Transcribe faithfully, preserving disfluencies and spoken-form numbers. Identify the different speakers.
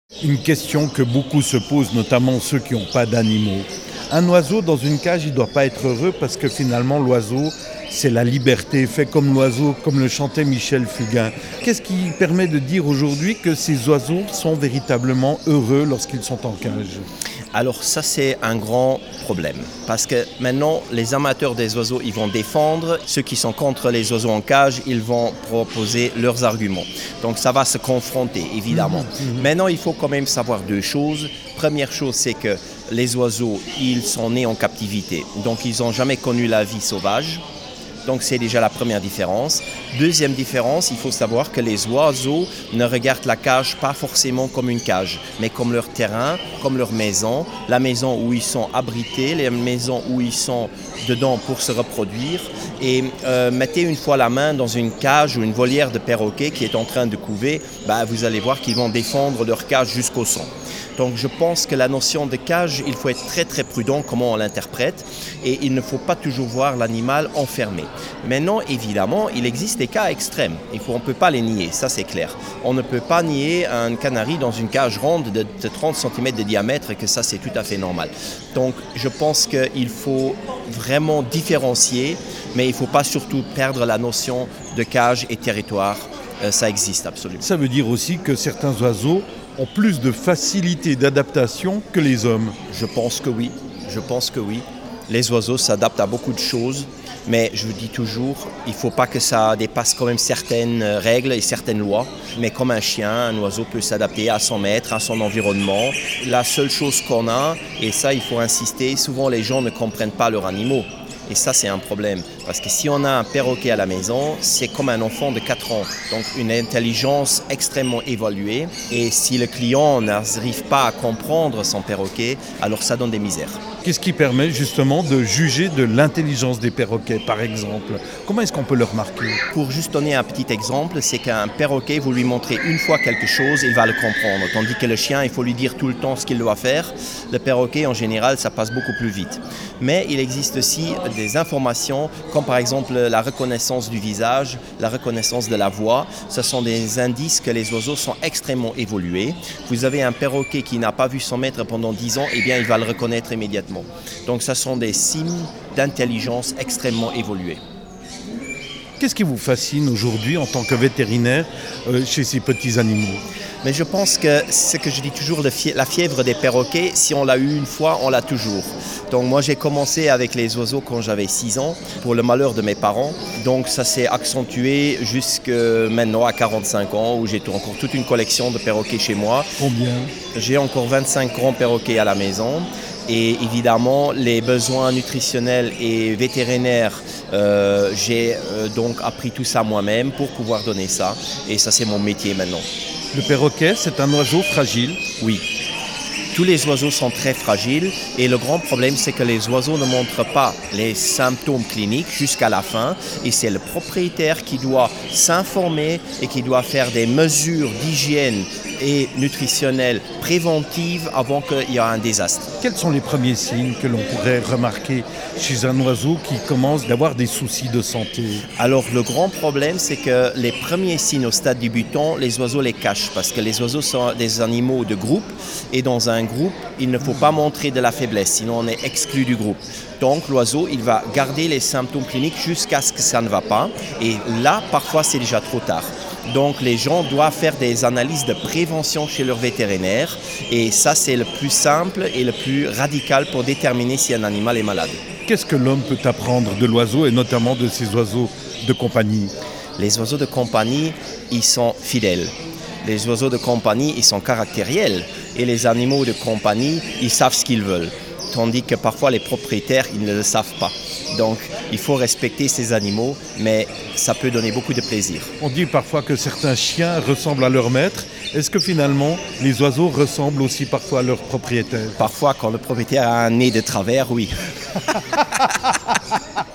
Speaker 1: Une question que beaucoup se posent, notamment ceux qui n'ont pas d'animaux. Un oiseau dans une cage, il ne doit pas être heureux parce que finalement l'oiseau, c'est la liberté, fait comme l'oiseau, comme le chantait Michel Fugain. Qu'est-ce qui permet de dire aujourd'hui que ces oiseaux sont véritablement heureux lorsqu'ils sont en cage ?
Speaker 2: Alors ça, c'est un grand problème parce que maintenant, les amateurs des oiseaux, ils vont défendre. Ceux qui sont contre les oiseaux en cage, ils vont proposer leurs arguments. Donc ça va se confronter, évidemment. Mmh, mmh. Maintenant, il faut quand même savoir deux choses. Première chose, c'est que les oiseaux, ils sont nés en captivité. Donc ils n'ont jamais connu la vie sauvage. Donc c'est déjà la première différence. Deuxième différence, il faut savoir que les oiseaux ne regardent la cage pas forcément comme une cage, mais comme leur terrain, comme leur maison, la maison où ils sont abrités, les maisons où ils sont dedans pour se reproduire. Et euh, mettez une fois la main dans une cage ou une volière de perroquet qui est en train de couver, bah, vous allez voir qu'ils vont défendre leur cage jusqu'au sang. Donc je pense que la notion de cage, il faut être très très prudent comment on l'interprète et il ne faut pas toujours voir l'animal enfermé. Maintenant, évidemment, il existe des cas extrêmes. Il faut, on ne peut pas les nier, ça c'est clair. On ne peut pas nier un canari dans une cage ronde de, de trente centimètres de diamètre et que ça c'est tout à fait normal. Donc je pense qu'il faut vraiment différencier, mais il ne faut pas surtout perdre la notion de cage et territoire. Euh, ça existe absolument.
Speaker 1: Ça veut dire aussi que certains oiseaux ont plus de facilité d'adaptation que les hommes.
Speaker 2: Je pense que oui, je pense que oui. Les oiseaux s'adaptent à beaucoup de choses, mais je vous dis toujours, il ne faut pas que ça dépasse quand même certaines règles et certaines lois. Mais comme un chien, un oiseau peut s'adapter à son maître, à son environnement. La seule chose qu'on a, et ça il faut insister, souvent les gens ne comprennent pas leurs animaux. Et ça, c'est un problème. Parce que si on a un perroquet à la maison, c'est comme un enfant de quatre ans. Donc, une intelligence extrêmement évoluée. Et si le client n'arrive pas à comprendre son perroquet, alors ça donne des misères.
Speaker 1: Qu'est-ce qui permet justement de juger de l'intelligence des perroquets, par exemple ? Comment est-ce qu'on peut le remarquer ?
Speaker 2: Pour juste donner un petit exemple, c'est qu'un perroquet, vous lui montrez une fois quelque chose, il va le comprendre. Tandis que le chien, il faut lui dire tout le temps ce qu'il doit faire. Le perroquet, en général, ça passe beaucoup plus vite. Mais il existe aussi des informations, comme par exemple la reconnaissance du visage, la reconnaissance de la voix. Ce sont des indices que les oiseaux sont extrêmement évolués. Vous avez un perroquet qui n'a pas vu son maître pendant dix ans, eh bien il va le reconnaître immédiatement. Donc ce sont des signes d'intelligence extrêmement évolués.
Speaker 1: Qu'est-ce qui vous fascine aujourd'hui en tant que vétérinaire euh, chez ces petits animaux ?
Speaker 2: Mais je pense que c'est ce que je dis toujours, la fièvre des perroquets, si on l'a eu une fois, on l'a toujours. Donc moi j'ai commencé avec les oiseaux quand j'avais six ans, pour le malheur de mes parents. Donc ça s'est accentué jusque maintenant à quarante-cinq ans, où j'ai encore toute une collection de perroquets chez moi.
Speaker 1: Combien ?
Speaker 2: J'ai encore vingt-cinq grands perroquets à la maison. Et évidemment, les besoins nutritionnels et vétérinaires, euh, j'ai euh, donc appris tout ça moi-même pour pouvoir donner ça. Et ça, c'est mon métier maintenant.
Speaker 1: Le perroquet, c'est un oiseau fragile ?
Speaker 2: Oui. Tous les oiseaux sont très fragiles et le grand problème, c'est que les oiseaux ne montrent pas les symptômes cliniques jusqu'à la fin et c'est le propriétaire qui doit s'informer et qui doit faire des mesures d'hygiène et nutritionnelles préventives avant qu'il y ait un désastre.
Speaker 1: Quels sont les premiers signes que l'on pourrait remarquer chez un oiseau qui commence d'avoir des soucis de santé ?
Speaker 2: Alors le grand problème, c'est que les premiers signes au stade débutant, les oiseaux les cachent parce que les oiseaux sont des animaux de groupe et dans un groupe, il ne faut pas montrer de la faiblesse, sinon on est exclu du groupe. Donc l'oiseau, il va garder les symptômes cliniques jusqu'à ce que ça ne va pas. Et là, parfois, c'est déjà trop tard. Donc les gens doivent faire des analyses de prévention chez leur vétérinaire. Et ça, c'est le plus simple et le plus radical pour déterminer si un animal est malade.
Speaker 1: Qu'est-ce que l'homme peut apprendre de l'oiseau et notamment de ces oiseaux de compagnie ?
Speaker 2: Les oiseaux de compagnie, ils sont fidèles. Les oiseaux de compagnie, ils sont caractériels. Et les animaux de compagnie, ils savent ce qu'ils veulent. Tandis que parfois les propriétaires, ils ne le savent pas. Donc il faut respecter ces animaux, mais ça peut donner beaucoup de plaisir.
Speaker 1: On dit parfois que certains chiens ressemblent à leur maître. Est-ce que finalement, les oiseaux ressemblent aussi parfois à leur propriétaire ?
Speaker 2: Parfois, quand le propriétaire a un nez de travers, oui.